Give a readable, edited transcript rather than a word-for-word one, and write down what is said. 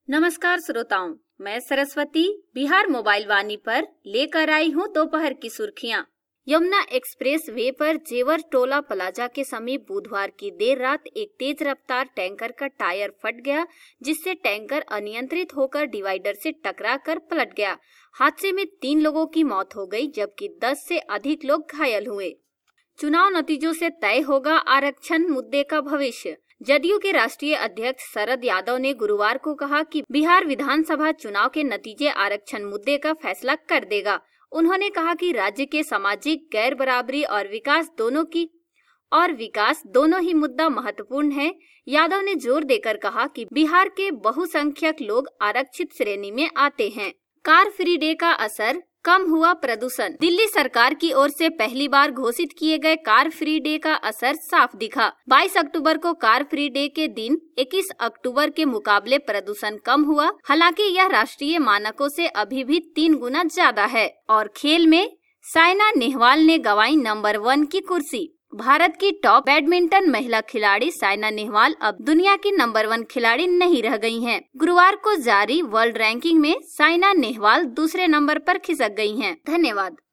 नमस्कार श्रोताओं, मैं सरस्वती बिहार मोबाइल वाणी पर लेकर आई हूँ दोपहर की सुर्खियाँ। यमुना एक्सप्रेस वे पर जेवर टोला प्लाजा के समीप बुधवार की देर रात एक तेज रफ्तार टैंकर का टायर फट गया, जिससे टैंकर अनियंत्रित होकर डिवाइडर से टकराकर पलट गया। हादसे में 3 लोगों की मौत हो गई, जबकि 10 से अधिक लोग घायल हुए। चुनाव नतीजों से तय होगा आरक्षण मुद्दे का भविष्य। जदयू के राष्ट्रीय अध्यक्ष शरद यादव ने गुरुवार को कहा कि बिहार विधानसभा चुनाव के नतीजे आरक्षण मुद्दे का फैसला कर देगा। उन्होंने कहा कि राज्य के सामाजिक गैर बराबरी और विकास दोनों ही मुद्दा महत्वपूर्ण है। यादव ने जोर देकर कहा कि बिहार के बहुसंख्यक लोग आरक्षित श्रेणी में आते हैं। कार फ्री डे का असर, कम हुआ प्रदूषण। दिल्ली सरकार की ओर से पहली बार घोषित किए गए कार फ्री डे का असर साफ दिखा। 22 अक्टूबर को कार फ्री डे के दिन 21 अक्टूबर के मुकाबले प्रदूषण कम हुआ। हालांकि यह राष्ट्रीय मानकों से अभी भी 3 गुना ज्यादा है। और खेल में साइना नेहवाल ने गंवाई नंबर 1 की कुर्सी। भारत की टॉप बैडमिंटन महिला खिलाड़ी साइना नेहवाल अब दुनिया की नंबर 1 खिलाड़ी नहीं रह गई हैं। गुरुवार को जारी वर्ल्ड रैंकिंग में साइना नेहवाल दूसरे नंबर पर खिसक गई हैं। धन्यवाद।